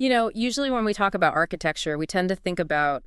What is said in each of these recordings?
Usually when we talk about architecture, we tend to think about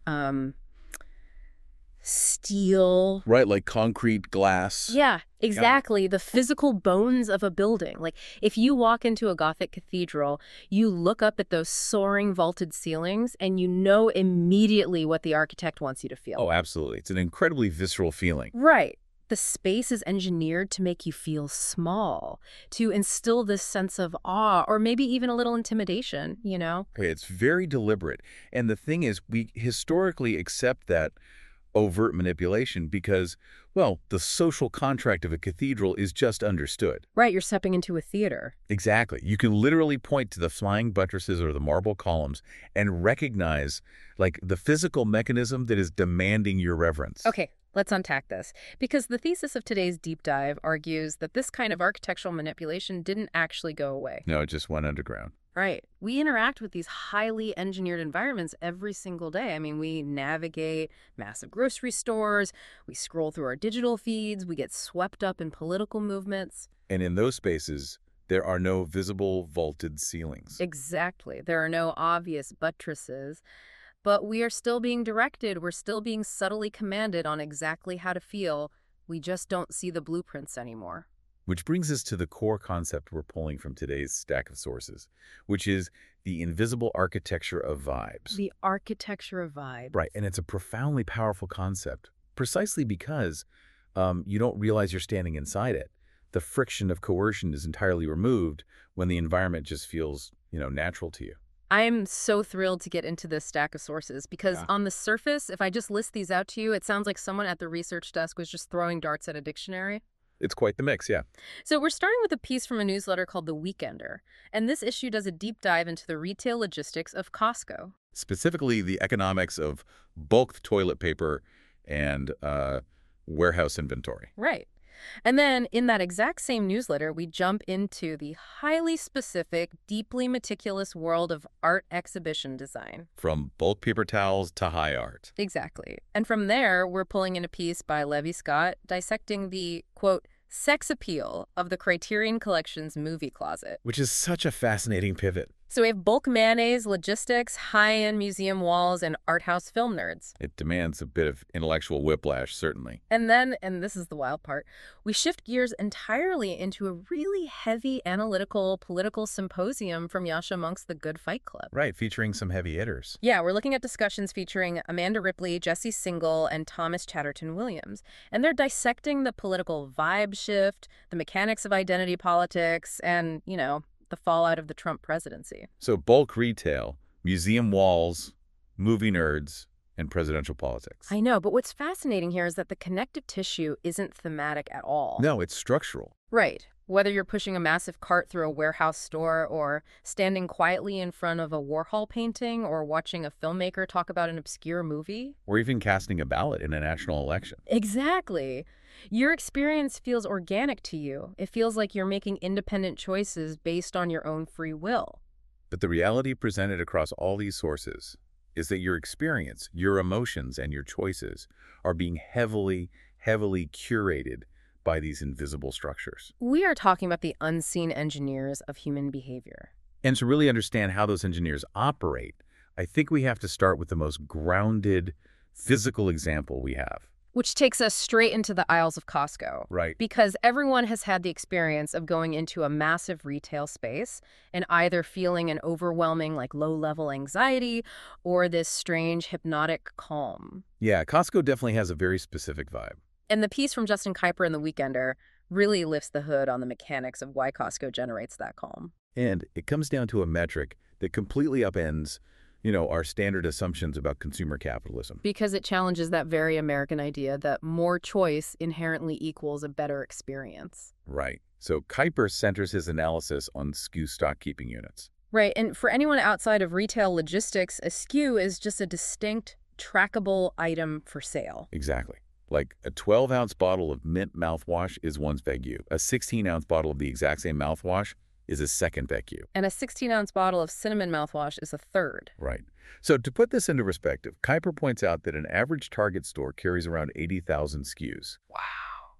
steel. Right, like concrete, glass. Yeah, exactly. The physical bones of a building. Like if you walk into a Gothic cathedral, you look up at those soaring vaulted ceilings and you know immediately what the architect wants you to feel. Oh, absolutely. It's an incredibly visceral feeling. Right. The space is engineered to make you feel small, to instill this sense of awe or maybe even a little intimidation. Okay, it's very deliberate. And the thing is, we historically accept that overt manipulation because, well, the social contract of a cathedral is just understood. Right, you're stepping into a theater. Exactly. You can literally point to the flying buttresses or the marble columns and recognize, like, the physical mechanism that is demanding your reverence. Okay, let's unpack this. Because the thesis of today's deep dive argues that this kind of architectural manipulation didn't actually go away. No, it just went underground. Right. We interact with these highly engineered environments every single day. I mean, we navigate massive grocery stores, we scroll through our digital feeds, we get swept up in political movements. And in those spaces, there are no visible vaulted ceilings. Exactly. There are no obvious buttresses, but we are still being directed. We're still being subtly commanded on exactly how to feel. We just don't see the blueprints anymore. Which brings us to the core concept we're pulling from today's stack of sources, which is the invisible architecture of vibes. The architecture of vibes. Right, and it's a profoundly powerful concept, precisely because you don't realize you're standing inside it. The friction of coercion is entirely removed when the environment just feels, natural to you. I'm so thrilled to get into this stack of sources because on the surface, if I just list these out to you, it sounds like someone at the research desk was just throwing darts at a dictionary. It's quite the mix, yeah. So we're starting with a piece from a newsletter called The Weekender, and this issue does a deep dive into the retail logistics of Costco. Specifically, the economics of bulk toilet paper and warehouse inventory. Right. And then in that exact same newsletter, we jump into the highly specific, deeply meticulous world of art exhibition design. From bulk paper towels to high art. Exactly. And from there, we're pulling in a piece by Levi Scott dissecting the, quote, sex appeal of the Criterion Collection's movie closet. Which is such a fascinating pivot. So we have bulk mayonnaise, logistics, high-end museum walls, and art house film nerds. It demands a bit of intellectual whiplash, certainly. And then, and this is the wild part, we shift gears entirely into a really heavy analytical political symposium from Yascha Monk's The Good Fight Club. Right, featuring some heavy hitters. Yeah, we're looking at discussions featuring Amanda Ripley, Jesse Singal, and Thomas Chatterton Williams. And they're dissecting the political vibe shift, the mechanics of identity politics, and, the fallout of the Trump presidency. So bulk retail, museum walls, movie nerds, and presidential politics. I know, but what's fascinating here is that the connective tissue isn't thematic at all. No, it's structural. Right. Whether you're pushing a massive cart through a warehouse store or standing quietly in front of a Warhol painting or watching a filmmaker talk about an obscure movie. Or even casting a ballot in a national election. Exactly. Your experience feels organic to you. It feels like you're making independent choices based on your own free will. But the reality presented across all these sources is that your experience, your emotions, and your choices are being heavily, heavily curated by these invisible structures. We are talking about the unseen engineers of human behavior. And to really understand how those engineers operate, I think we have to start with the most grounded physical example we have. Which takes us straight into the aisles of Costco. Right. Because everyone has had the experience of going into a massive retail space and either feeling an overwhelming, low-level anxiety or this strange hypnotic calm. Yeah, Costco definitely has a very specific vibe. And the piece from Justin Kuiper in The Weekender really lifts the hood on the mechanics of why Costco generates that calm. And it comes down to a metric that completely upends our standard assumptions about consumer capitalism. Because it challenges that very American idea that more choice inherently equals a better experience. Right. So Kuiper centers his analysis on SKU stock keeping units. Right. And for anyone outside of retail logistics, a SKU is just a distinct, trackable item for sale. Exactly. Like a 12-ounce bottle of mint mouthwash is one VEGU. A 16-ounce bottle of the exact same mouthwash is a second VEGU. And a 16-ounce bottle of cinnamon mouthwash is a third. Right. So to put this into perspective, Kuiper points out that an average Target store carries around 80,000 SKUs. Wow.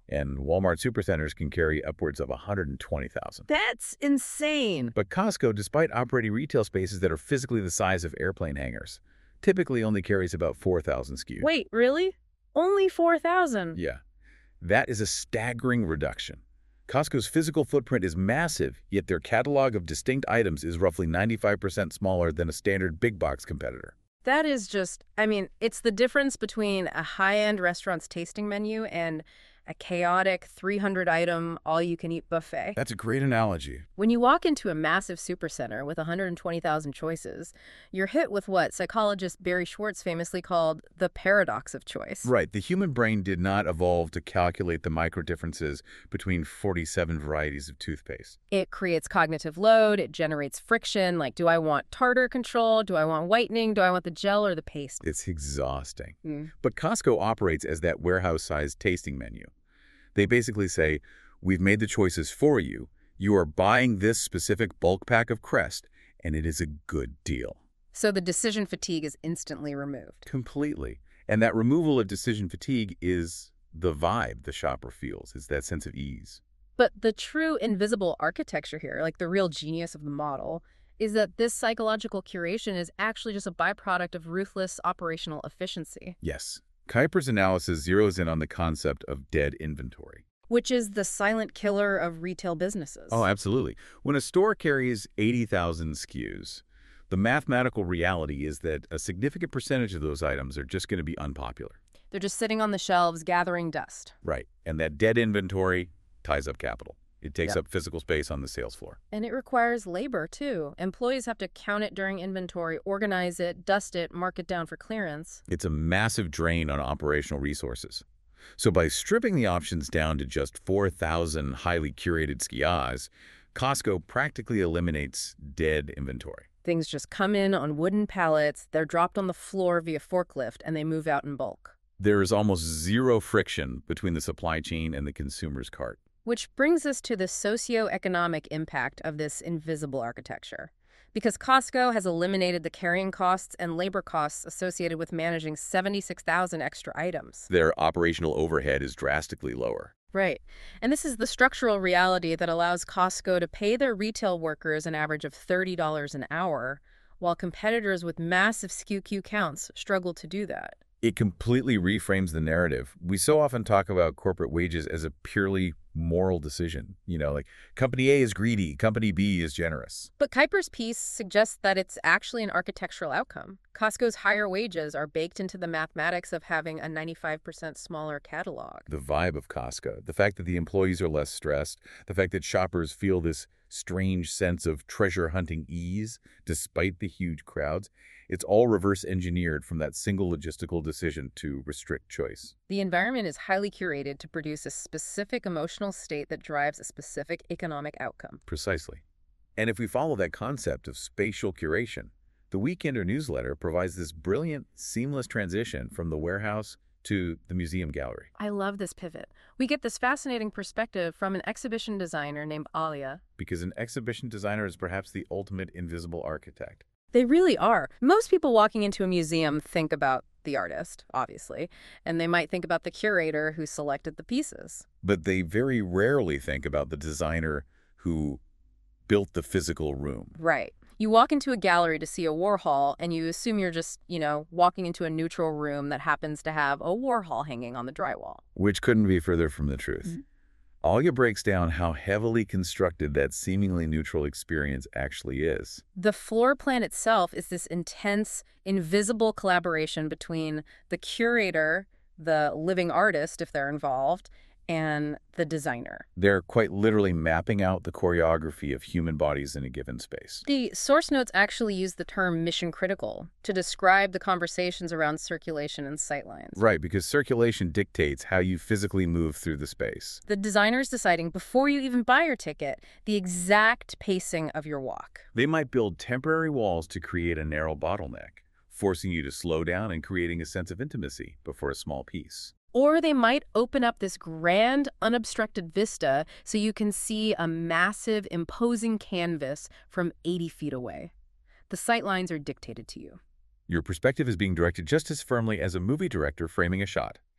and Walmart supercenters can carry upwards of 120,000. That's insane. But Costco, despite operating retail spaces that are physically the size of airplane hangars, typically only carries about 4,000 SKUs. Wait, really? Only 4,000? Yeah. That is a staggering reduction. Costco's physical footprint is massive, yet their catalog of distinct items is roughly 95% smaller than a standard big box competitor. That is just, I mean, it's the difference between a high-end restaurant's tasting menu and a chaotic 300-item all-you-can-eat buffet. That's a great analogy. When you walk into a massive supercenter with 120,000 choices, you're hit with what psychologist Barry Schwartz famously called the paradox of choice. Right. The human brain did not evolve to calculate the micro differences between 47 varieties of toothpaste. It creates cognitive load, it generates friction, like do I want tartar control, do I want whitening, do I want the gel or the paste? It's exhausting. But Costco operates as that warehouse-sized tasting menu. They basically say, we've made the choices for you. You are buying this specific bulk pack of Crest, and it is a good deal. So the decision fatigue is instantly removed. Completely. And that removal of decision fatigue is the vibe the shopper feels. It's that sense of ease. But the true invisible architecture here, like the real genius of the model, is that this psychological curation is actually just a byproduct of ruthless operational efficiency. Yes. Kuiper's analysis zeroes in on the concept of dead inventory. Which is the silent killer of retail businesses. Oh, absolutely. When a store carries 80,000 SKUs, the mathematical reality is that a significant percentage of those items are just going to be unpopular. They're just sitting on the shelves gathering dust. Right. And that dead inventory ties up capital. It takes up physical space on the sales floor. And it requires labor, too. Employees have to count it during inventory, organize it, dust it, mark it down for clearance. It's a massive drain on operational resources. So by stripping the options down to just 4,000 highly curated SKUs, Costco practically eliminates dead inventory. Things just come in on wooden pallets, they're dropped on the floor via forklift, and they move out in bulk. There is almost zero friction between the supply chain and the consumer's cart. Which brings us to the socio-economic impact of this invisible architecture. Because Costco has eliminated the carrying costs and labor costs associated with managing 76,000 extra items. Their operational overhead is drastically lower. Right. And this is the structural reality that allows Costco to pay their retail workers an average of $30 an hour, while competitors with massive SKU counts struggle to do that. It completely reframes the narrative. We so often talk about corporate wages as a purely moral decision. You know, like company A is greedy, company B is generous. But Kuiper's piece suggests that it's actually an architectural outcome. Costco's higher wages are baked into the mathematics of having a 95% smaller catalog. The vibe of Costco, the fact that the employees are less stressed, the fact that shoppers feel this strange sense of treasure hunting ease despite the huge crowds, it's all reverse engineered from that single logistical decision to restrict choice. The environment is highly curated to produce a specific emotional state that drives a specific economic outcome. Precisely. And if we follow that concept of spatial curation, the Weekender newsletter provides this brilliant, seamless transition from the warehouse to the museum gallery. I love this pivot. We get this fascinating perspective from an exhibition designer named Alia. Because an exhibition designer is perhaps the ultimate invisible architect. They really are. Most people walking into a museum think about the artist, obviously, and they might think about the curator who selected the pieces. But they very rarely think about the designer who built the physical room. Right. You walk into a gallery to see a Warhol, and you assume you're just, walking into a neutral room that happens to have a Warhol hanging on the drywall. Which couldn't be further from the truth. Mm-hmm. Alia breaks down how heavily constructed that seemingly neutral experience actually is. The floor plan itself is this intense, invisible collaboration between the curator, the living artist, if they're involved, and the designer. They're quite literally mapping out the choreography of human bodies in a given space. The source notes actually use the term mission critical to describe the conversations around circulation and sightlines. Right, because circulation dictates how you physically move through the space. The designer's deciding, before you even buy your ticket, the exact pacing of your walk. They might build temporary walls to create a narrow bottleneck, forcing you to slow down and creating a sense of intimacy before a small piece. Or they might open up this grand, unobstructed vista so you can see a massive, imposing canvas from 80 feet away. The sightlines are dictated to you. Your perspective is being directed just as firmly as a movie director framing a shot.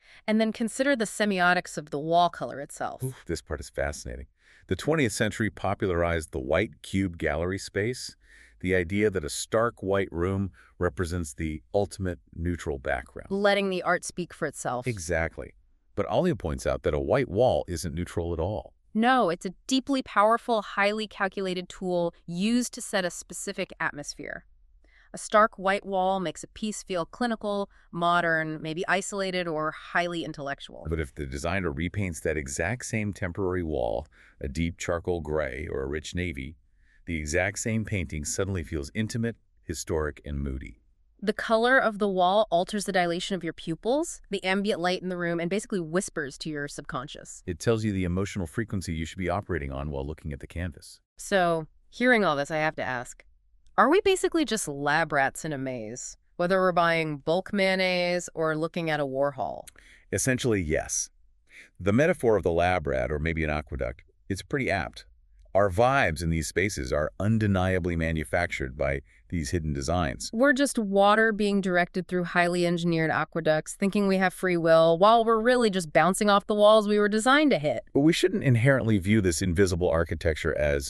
And then consider the semiotics of the wall color itself. Oof, this part is fascinating. The 20th century popularized the white cube gallery space, the idea that a stark white room represents the ultimate neutral background. Letting the art speak for itself. Exactly. But Alia points out that a white wall isn't neutral at all. No, it's a deeply powerful, highly calculated tool used to set a specific atmosphere. A stark white wall makes a piece feel clinical, modern, maybe isolated, or highly intellectual. But if the designer repaints that exact same temporary wall, a deep charcoal gray or a rich navy, the exact same painting suddenly feels intimate, historic, and moody. The color of the wall alters the dilation of your pupils, the ambient light in the room, and basically whispers to your subconscious. It tells you the emotional frequency you should be operating on while looking at the canvas. So, hearing all this, I have to ask, are we basically just lab rats in a maze, whether we're buying bulk mayonnaise or looking at a Warhol? Essentially, yes. The metaphor of the lab rat, or maybe an aqueduct, is pretty apt. Our vibes in these spaces are undeniably manufactured by these hidden designs. We're just water being directed through highly engineered aqueducts, thinking we have free will, while we're really just bouncing off the walls we were designed to hit. But we shouldn't inherently view this invisible architecture as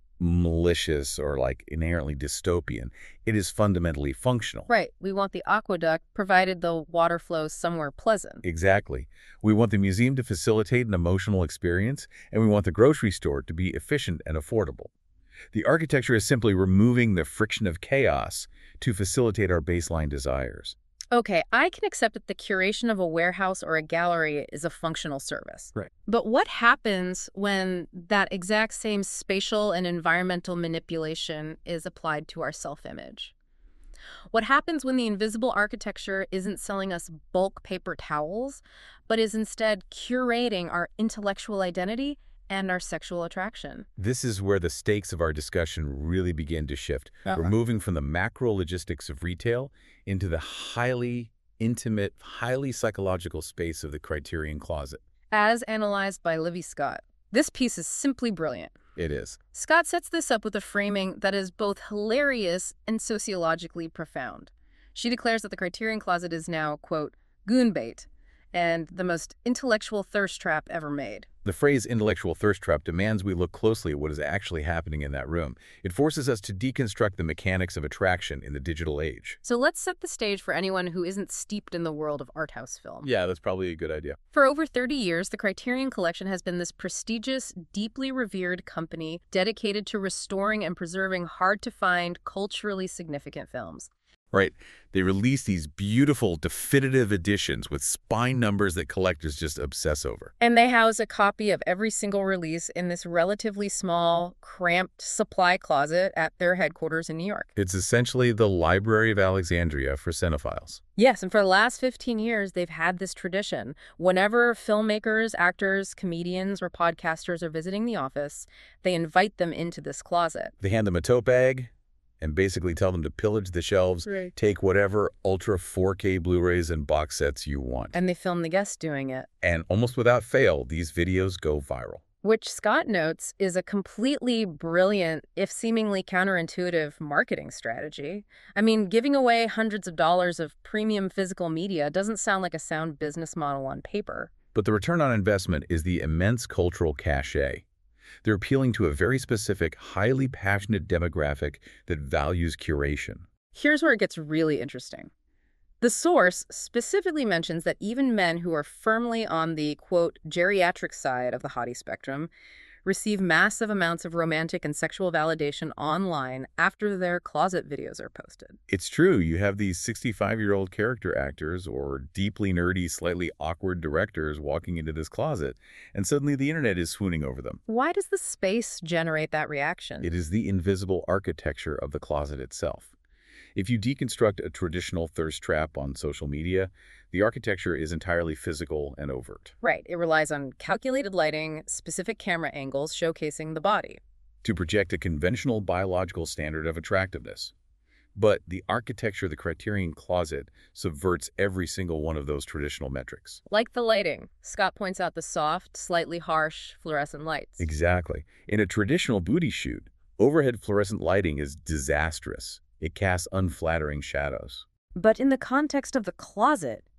malicious or like inherently dystopian. It is fundamentally functional. Right. We want the aqueduct, provided the water flows somewhere pleasant. Exactly. We want the museum to facilitate an emotional experience, and we want the grocery store to be efficient and affordable. The architecture is simply removing the friction of chaos to facilitate our baseline desires. Okay, I can accept that the curation of a warehouse or a gallery is a functional service. Right. But what happens when that exact same spatial and environmental manipulation is applied to our self-image? What happens when the invisible architecture isn't selling us bulk paper towels, but is instead curating our intellectual identity and our sexual attraction? This is where the stakes of our discussion really begin to shift. We're moving from the macro logistics of retail into the highly intimate, highly psychological space of the Criterion Closet. As analyzed by Livy Scott, this piece is simply brilliant. It is. Scott sets this up with a framing that is both hilarious and sociologically profound. She declares that the Criterion Closet is now, quote, goon bait, and the most intellectual thirst trap ever made. The phrase intellectual thirst trap demands we look closely at what is actually happening in that room. It forces us to deconstruct the mechanics of attraction in the digital age. So let's set the stage for anyone who isn't steeped in the world of art house film. Yeah, that's probably a good idea. For over 30 years, the Criterion Collection has been this prestigious, deeply revered company dedicated to restoring and preserving hard-to-find, culturally significant films. Right. They release these beautiful, definitive editions with spine numbers that collectors just obsess over. And they house a copy of every single release in this relatively small, cramped supply closet at their headquarters in New York. It's essentially the Library of Alexandria for cinephiles. Yes, and for the last 15 years, they've had this tradition. Whenever filmmakers, actors, comedians, or podcasters are visiting the office, they invite them into this closet. They hand them a tote bag and basically tell them to pillage the shelves, Right. take whatever Ultra 4K Blu-rays and box sets you want. And they film the guests doing it. And almost without fail, these videos go viral. Which Scott notes is a completely brilliant, if seemingly counterintuitive, marketing strategy. I mean, giving away hundreds of dollars of premium physical media doesn't sound like a sound business model on paper. But the return on investment is the immense cultural cachet. They're appealing to a very specific, highly passionate demographic that values curation. Here's where it gets really interesting. The source specifically mentions that even men who are firmly on the, quote, geriatric side of the hottie spectrum receive massive amounts of romantic and sexual validation online after their closet videos are posted. It's true, you have these 65-year-old character actors or deeply nerdy, slightly awkward directors walking into this closet, and suddenly the internet is swooning over them. Why does the space generate that reaction? It is the invisible architecture of the closet itself. If you deconstruct a traditional thirst trap on social media, the architecture is entirely physical and overt. Right. It relies on calculated lighting, specific camera angles showcasing the body. To project a conventional biological standard of attractiveness. But the architecture of the Criterion Closet subverts every single one of those traditional metrics. Like the lighting. Scott points out the soft, slightly harsh fluorescent lights. Exactly. In a traditional booty shoot, overhead fluorescent lighting is disastrous. It casts unflattering shadows. But in the context of the closet,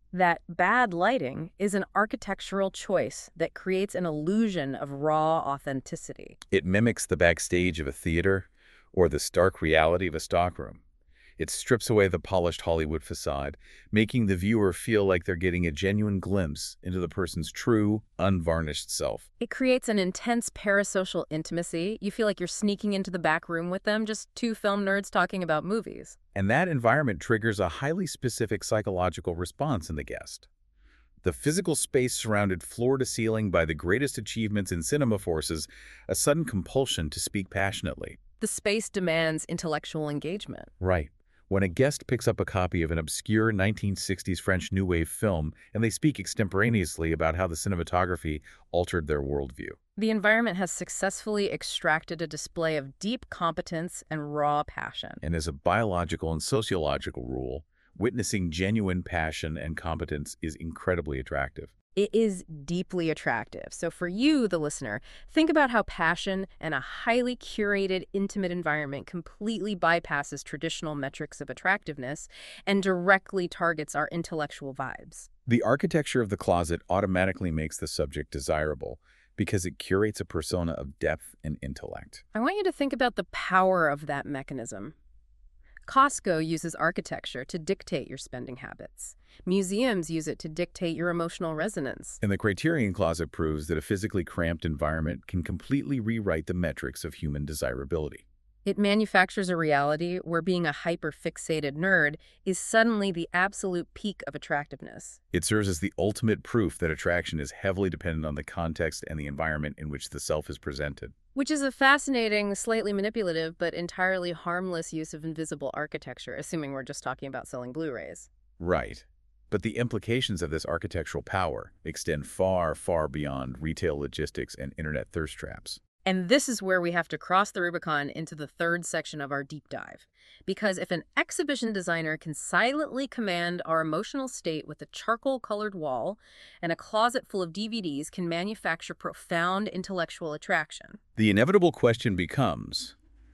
That bad lighting is an architectural choice that creates an illusion of raw authenticity. It mimics the backstage of a theater or the stark reality of a stockroom. It strips away the polished Hollywood facade, making the viewer feel like they're getting a genuine glimpse into the person's true, unvarnished self. It creates an intense parasocial intimacy. You feel like you're sneaking into the back room with them, just two film nerds talking about movies. And that environment triggers a highly specific psychological response in the guest. The physical space surrounded floor to ceiling by the greatest achievements in cinema forces a sudden compulsion to speak passionately. The space demands intellectual engagement. Right. When a guest picks up a copy of an obscure 1960s French New Wave film and they speak extemporaneously about how the cinematography altered their worldview. The environment has successfully extracted a display of deep competence and raw passion. And as a biological and sociological rule, witnessing genuine passion and competence is incredibly attractive. It is deeply attractive. So for you, the listener, think about how passion and a highly curated, intimate environment completely bypasses traditional metrics of attractiveness and directly targets our intellectual vibes. The architecture of the closet automatically makes the subject desirable because it curates a persona of depth and intellect. I want you to think about the power of that mechanism. Costco uses architecture to dictate your spending habits. Museums use it to dictate your emotional resonance. And the Criterion Closet proves that a physically cramped environment can completely rewrite the metrics of human desirability. It manufactures a reality where being a hyper-fixated nerd is suddenly the absolute peak of attractiveness. It serves as the ultimate proof that attraction is heavily dependent on the context and the environment in which the self is presented. Which is a fascinating, slightly manipulative, but entirely harmless use of invisible architecture, assuming we're just talking about selling Blu-rays. Right. But the implications of this architectural power extend far, far beyond retail logistics and internet thirst traps. And this is where we have to cross the Rubicon into the third section of our deep dive. Because if an exhibition designer can silently command our emotional state with a charcoal-colored wall, and a closet full of DVDs can manufacture profound intellectual attraction. The inevitable question becomes,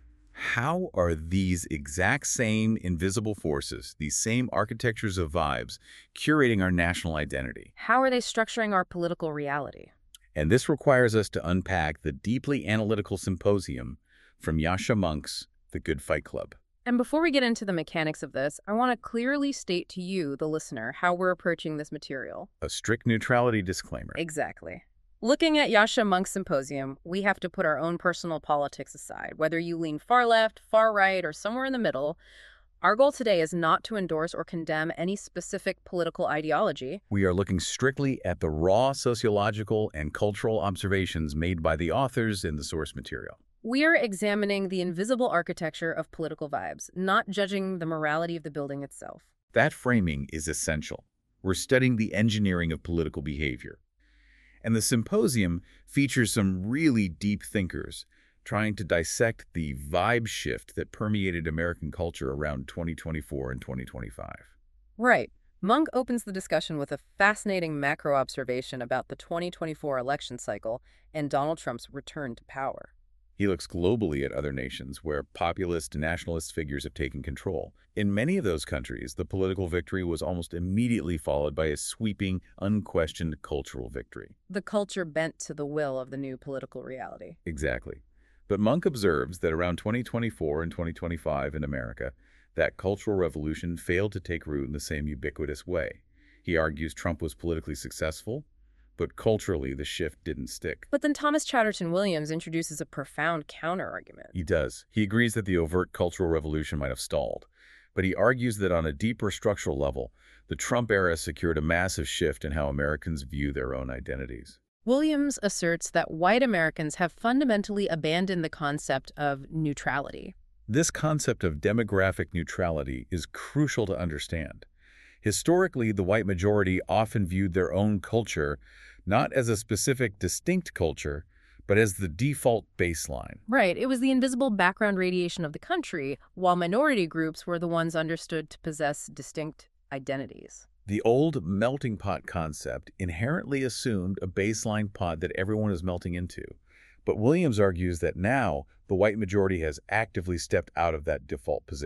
how are these exact same invisible forces, these same architectures of vibes, curating our national identity? How are they structuring our political reality? And this requires us to unpack the deeply analytical symposium from Yascha Monck's The Good Fight Club. And before we get into the mechanics of this, I want to clearly state to you, the listener, how we're approaching this material. A strict neutrality disclaimer. Exactly. Looking at Yascha Monck's symposium, we have to put our own personal politics aside. Whether you lean far left, far right, or somewhere in the middle, our goal today is not to endorse or condemn any specific political ideology. We are looking strictly at the raw sociological and cultural observations made by the authors in the source material. We are examining the invisible architecture of political vibes, not judging the morality of the building itself. That framing is essential. We're studying the engineering of political behavior. And the symposium features some really deep thinkers trying to dissect the vibe shift that permeated American culture around 2024 and 2025. Right. Monck opens the discussion with a fascinating macro observation about the 2024 election cycle and Donald Trump's return to power. He looks globally at other nations where populist and nationalist figures have taken control. In many of those countries, the political victory was almost immediately followed by a sweeping, unquestioned cultural victory. The culture bent to the will of the new political reality. Exactly. But Monck observes that around 2024 and 2025 in America, that cultural revolution failed to take root in the same ubiquitous way. He argues Trump was politically successful, but culturally the shift didn't stick. But then Thomas Chatterton Williams introduces a profound counter-argument. He does. He agrees that the overt cultural revolution might have stalled, but he argues that on a deeper structural level, the Trump era secured a massive shift in how Americans view their own identities. Williams asserts that white Americans have fundamentally abandoned the concept of neutrality. This concept of demographic neutrality is crucial to understand. Historically, the white majority often viewed their own culture not as a specific, distinct culture, but as the default baseline. Right. It was the invisible background radiation of the country, while minority groups were the ones understood to possess distinct identities. The old melting pot concept inherently assumed a baseline pot that everyone is melting into. But Williams argues that now the white majority has actively stepped out of that default position.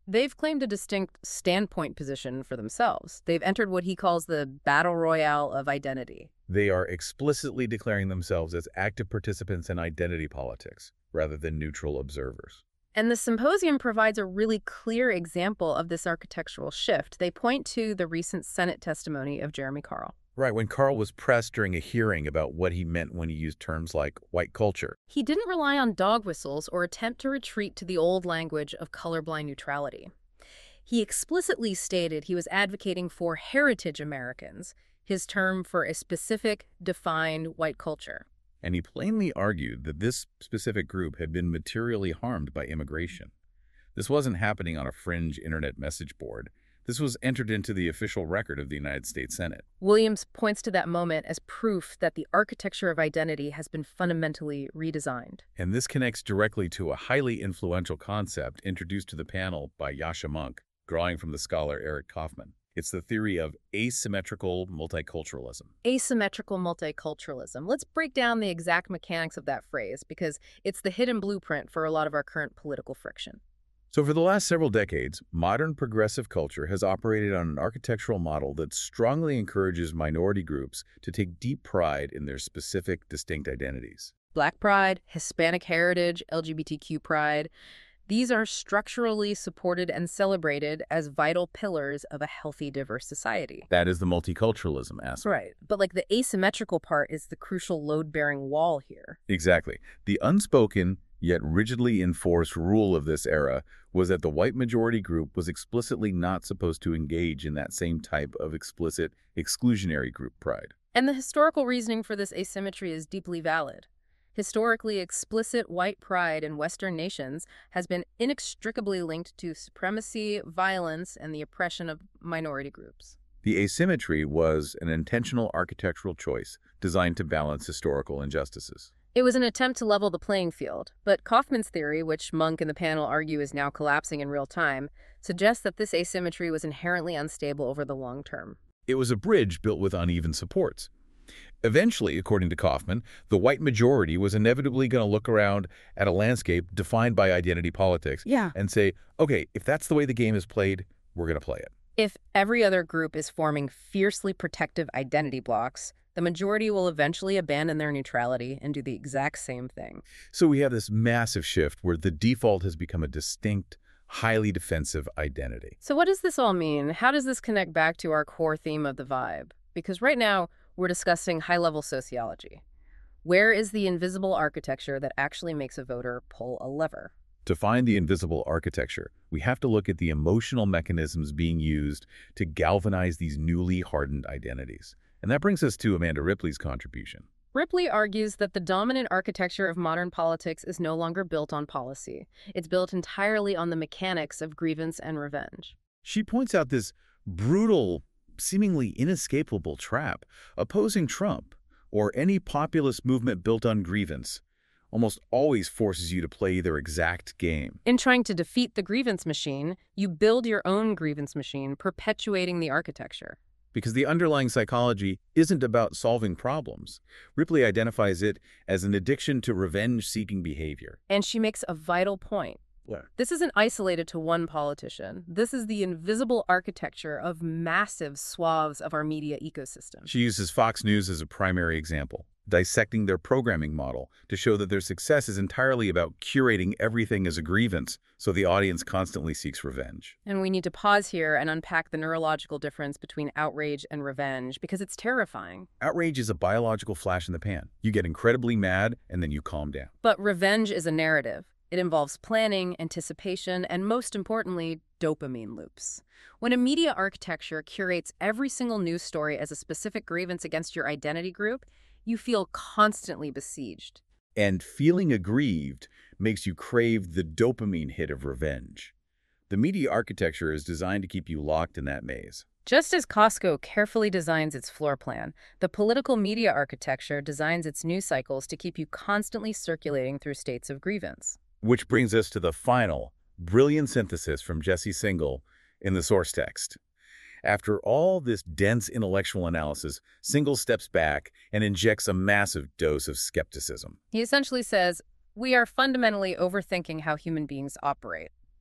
They've claimed a distinct standpoint position for themselves. They've entered what he calls the battle royale of identity. They are explicitly declaring themselves as active participants in identity politics, rather than neutral observers. And the symposium provides a really clear example of this architectural shift. They point to the recent Senate testimony of Jeremy Carl. Right, when Carl was pressed during a hearing about what he meant when he used terms like white culture. He didn't rely on dog whistles or attempt to retreat to the old language of colorblind neutrality. He explicitly stated he was advocating for heritage Americans, his term for a specific, defined white culture. And he plainly argued that this specific group had been materially harmed by immigration. This wasn't happening on a fringe internet message board. This was entered into the official record of the United States Senate. Williams points to that moment as proof that the architecture of identity has been fundamentally redesigned. And this connects directly to a highly influential concept introduced to the panel by Yascha Mounk, drawing from the scholar Eric Kaufman. It's the theory of asymmetrical multiculturalism. Asymmetrical multiculturalism. Let's break down the exact mechanics of that phrase because it's the hidden blueprint for a lot of our current political friction. So for the last several decades, modern progressive culture has operated on an architectural model that strongly encourages minority groups to take deep pride in their specific, distinct identities. Black pride, Hispanic heritage, LGBTQ pride. These are structurally supported and celebrated as vital pillars of a healthy, diverse society. That is the multiculturalism aspect. Right. But like the asymmetrical part is the crucial load-bearing wall here. Exactly. The unspoken, yet rigidly enforced rule of this era was that the white majority group was explicitly not supposed to engage in that same type of explicit exclusionary group pride. And the historical reasoning for this asymmetry is deeply valid. Historically, explicit white pride in Western nations has been inextricably linked to supremacy, violence, and the oppression of minority groups. The asymmetry was an intentional architectural choice designed to balance historical injustices. It was an attempt to level the playing field, but Kaufman's theory, which Mounk and the panel argue is now collapsing in real time, suggests that this asymmetry was inherently unstable over the long term. It was a bridge built with uneven supports. Eventually, according to Kaufman, the white majority was inevitably going to look around at a landscape defined by identity politics and say, okay, if that's the way the game is played, we're going to play it. If every other group is forming fiercely protective identity blocks, the majority will eventually abandon their neutrality and do the exact same thing. So we have this massive shift where the default has become a distinct, highly defensive identity. So what does this all mean? How does this connect back to our core theme of the vibe? Because right now, we're discussing high-level sociology. Where is the invisible architecture that actually makes a voter pull a lever? To find the invisible architecture, we have to look at the emotional mechanisms being used to galvanize these newly hardened identities. And that brings us to Amanda Ripley's contribution. Ripley argues that the dominant architecture of modern politics is no longer built on policy. It's built entirely on the mechanics of grievance and revenge. She points out this brutal, seemingly inescapable trap. Opposing Trump, or any populist movement built on grievance, almost always forces you to play their exact game. In trying to defeat the grievance machine, you build your own grievance machine, perpetuating the architecture. Because the underlying psychology isn't about solving problems. Ripley identifies it as an addiction to revenge-seeking behavior. And she makes a vital point. This isn't isolated to one politician. This is the invisible architecture of massive swaths of our media ecosystem. She uses Fox News as a primary example, dissecting their programming model to show that their success is entirely about curating everything as a grievance, so the audience constantly seeks revenge. And we need to pause here and unpack the neurological difference between outrage and revenge, because it's terrifying. Outrage is a biological flash in the pan. You get incredibly mad, and then you calm down. But revenge is a narrative. It involves planning, anticipation, and most importantly, dopamine loops. When a media architecture curates every single news story as a specific grievance against your identity group, you feel constantly besieged. And feeling aggrieved makes you crave the dopamine hit of revenge. The media architecture is designed to keep you locked in that maze. Just as Costco carefully designs its floor plan, the political media architecture designs its news cycles to keep you constantly circulating through states of grievance. Which brings us to the final, brilliant synthesis from Jesse Singal in the source text. After all this dense intellectual analysis, Singal steps back and injects a massive dose of skepticism. He essentially says, we are fundamentally overthinking how human beings operate.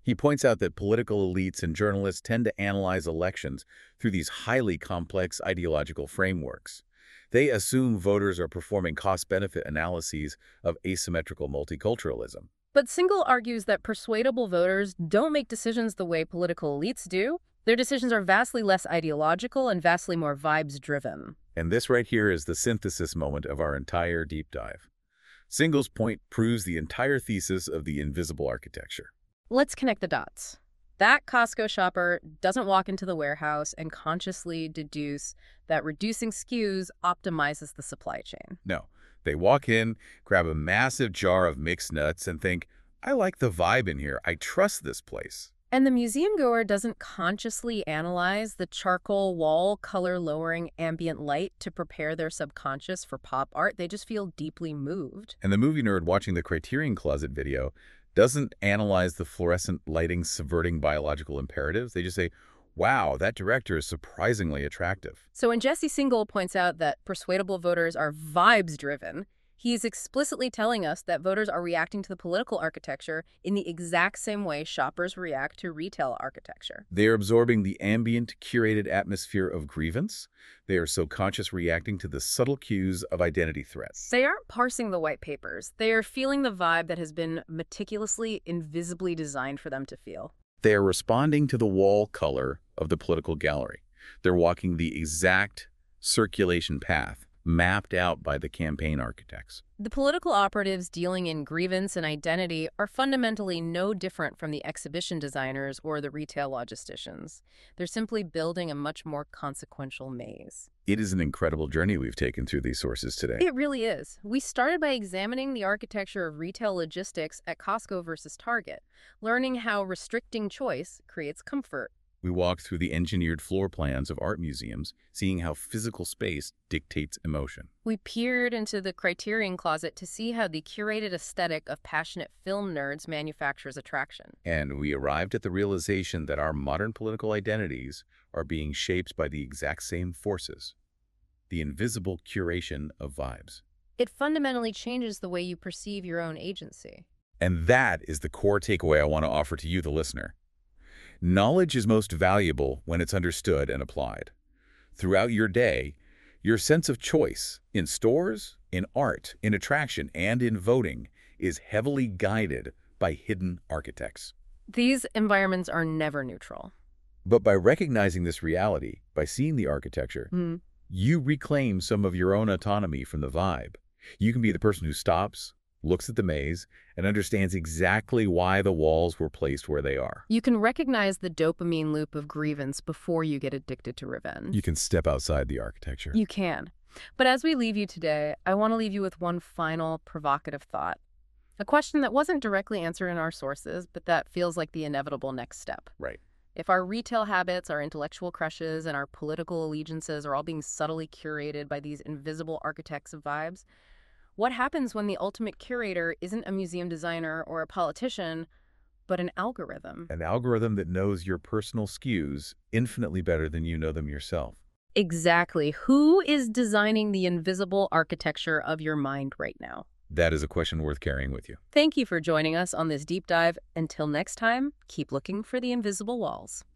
He points out that political elites and journalists tend to analyze elections through these highly complex ideological frameworks. They assume voters are performing cost-benefit analyses of asymmetrical multiculturalism. But Singal argues that persuadable voters don't make decisions the way political elites do. Their decisions are vastly less ideological and vastly more vibes-driven. And this right here is the synthesis moment of our entire deep dive. Singal's point proves the entire thesis of the invisible architecture. Let's connect the dots. That Costco shopper doesn't walk into the warehouse and consciously deduce that reducing SKUs optimizes the supply chain. No, they walk in, grab a massive jar of mixed nuts, and think, I like the vibe in here. I trust this place. And the museum goer doesn't consciously analyze the charcoal wall color-lowering ambient light to prepare their subconscious for pop art. They just feel deeply moved. And the movie nerd watching the Criterion Closet video doesn't analyze the fluorescent lighting subverting biological imperatives. They just say, wow, that director is surprisingly attractive. So when Jesse Singal points out that persuadable voters are vibes-driven, he's explicitly telling us that voters are reacting to the political architecture in the exact same way shoppers react to retail architecture. They are absorbing the ambient, curated atmosphere of grievance. They are subconscious reacting to the subtle cues of identity threats. They aren't parsing the white papers. They are feeling the vibe that has been meticulously, invisibly designed for them to feel. They are responding to the wall color of the political gallery. They're walking the exact circulation path mapped out by the campaign architects. The political operatives dealing in grievance and identity are fundamentally no different from the exhibition designers or the retail logisticians. They're simply building a much more consequential maze. It is an incredible journey we've taken through these sources today. It really is. We started by examining the architecture of retail logistics at Costco versus Target, learning how restricting choice creates comfort. We walked through the engineered floor plans of art museums, seeing how physical space dictates emotion. We peered into the Criterion Closet to see how the curated aesthetic of passionate film nerds manufactures attraction. And we arrived at the realization that our modern political identities are being shaped by the exact same forces, the invisible curation of vibes. It fundamentally changes the way you perceive your own agency. And that is the core takeaway I want to offer to you, the listener. Knowledge is most valuable when it's understood and applied. Throughout your day, your sense of choice in stores, in art, in attraction, and in voting is heavily guided by hidden architects. These environments are never neutral. But by recognizing this reality, by seeing the architecture, you reclaim some of your own autonomy from the vibe. You can be the person who stops, looks at the maze, and understands exactly why the walls were placed where they are. You can recognize the dopamine loop of grievance before you get addicted to revenge. You can step outside the architecture. You can. But as we leave you today, I want to leave you with one final provocative thought. A question that wasn't directly answered in our sources, but that feels like the inevitable next step. Right. If our retail habits, our intellectual crushes, and our political allegiances are all being subtly curated by these invisible architects of vibes, what happens when the ultimate curator isn't a museum designer or a politician, but an algorithm? An algorithm that knows your personal SKUs infinitely better than you know them yourself. Exactly. Who is designing the invisible architecture of your mind right now? That is a question worth carrying with you. Thank you for joining us on this deep dive. Until next time, keep looking for the invisible walls.